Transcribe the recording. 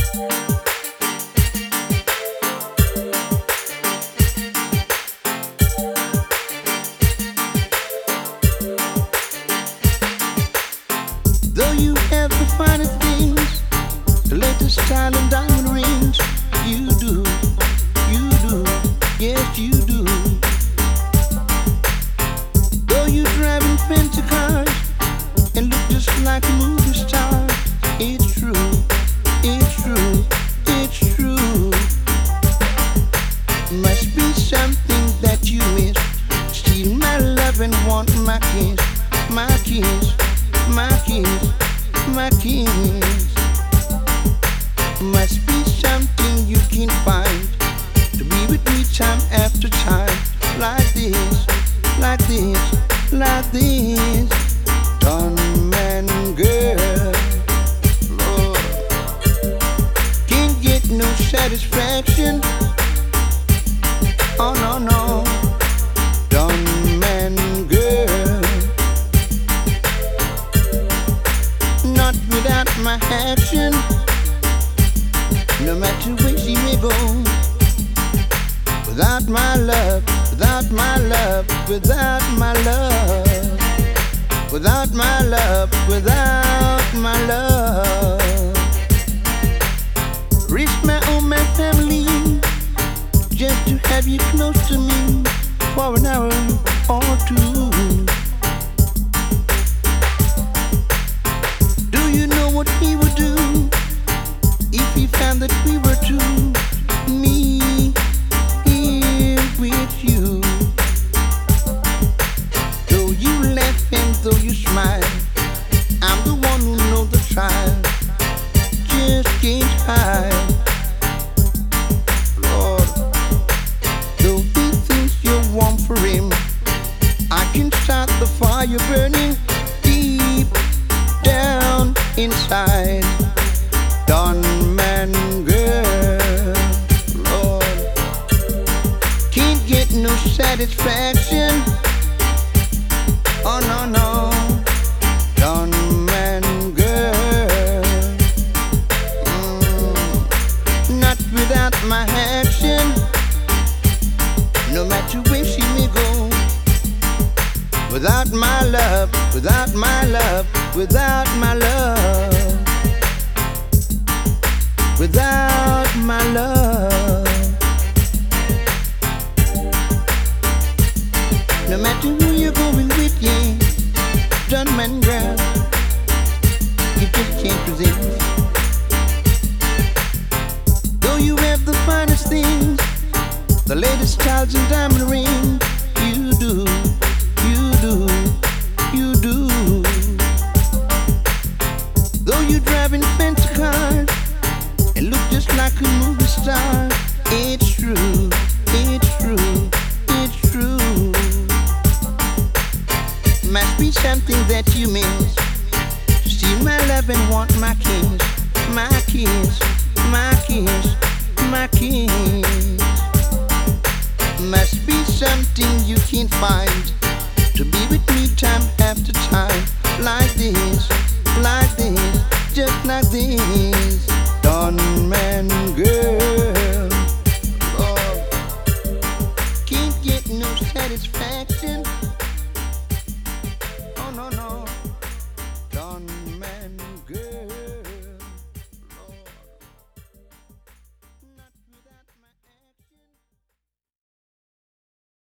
Though you have the finest things, the latest style and diamond rings, you do, yes you do. Though you driving fancy cars and look just like a movie star, it's true, it's true, it's true. Must be something that you miss. Steal my love and want my kiss, my kiss, my kiss, my kiss. Must be something you can find to be with me time after time, like this, like this, like this. Done man girl, Lord, can't get no satisfaction. Oh no no, done man girl, not without my action. No matter where she may go, without my love, without my love, without my love, without my love, without my love. Risk my own, my family, just to have you close to me for an hour or two. Do you know what he would do if he found that we were two? Me here with you. Though you laugh and though you smile, I'm the one who knows the trial. Just can't hide. Lord, though he thinks you're warm for him, I can start the fire burning deep down inside. Done man girl, Lord, can't get no satisfaction. Oh no no, done man girl, not without my action. No matter where she may go, without my love, without my love, without my love, without my love. No matter who you're going with, yeah, done man girl, you just can't resist. Though you have the finest things, the latest styles and diamond rings, you do, you do, you do. Though you're driving fancy cars and look just like a movie star, it's true, it's true, it's true. Must be something that you miss. Steal my love and want my kiss, my kiss, my kiss, my kiss. Must be something you can find to be with me time after time, like this, just like this. Done man